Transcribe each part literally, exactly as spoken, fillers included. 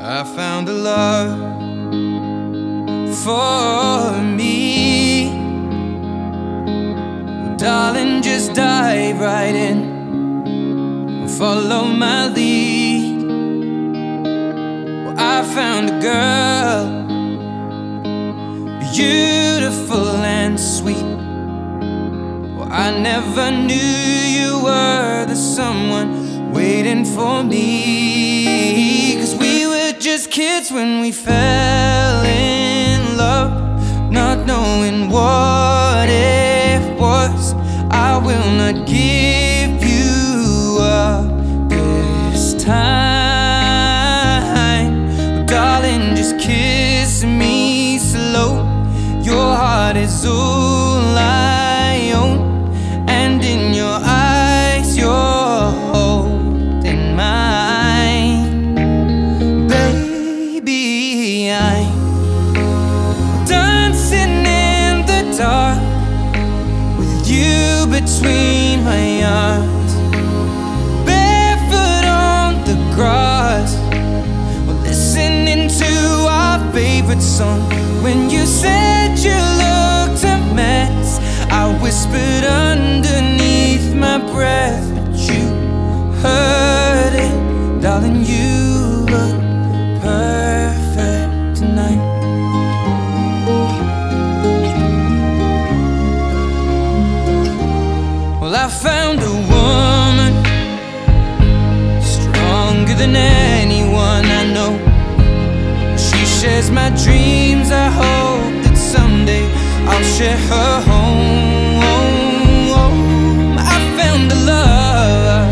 I found a love for me. Well, darling, just dive right in, follow my lead. Well, I found a girl, beautiful and sweet. Well, I never knew you were the someone waiting for me. 'Cause we were just kids when we fell in love, not knowing what it was. I will not give you up this time. Well, darling, just kiss me slow. Your heart is all I own, and in your eyes you're holding mine. Baby, I'm dancing in the dark with you between my arms, barefoot on the grass. We're listening to our favorite song. When you said you looked a mess, I whispered underneath my breath, but you heard it. Darling, you look perfect tonight. Well, I found a woman stronger than anyone I know. She shares my dreams. I hope that someday I'll share her home. I found a love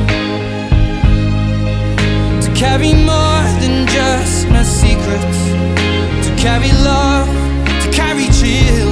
to carry more than just my secrets, to carry love, to carry children.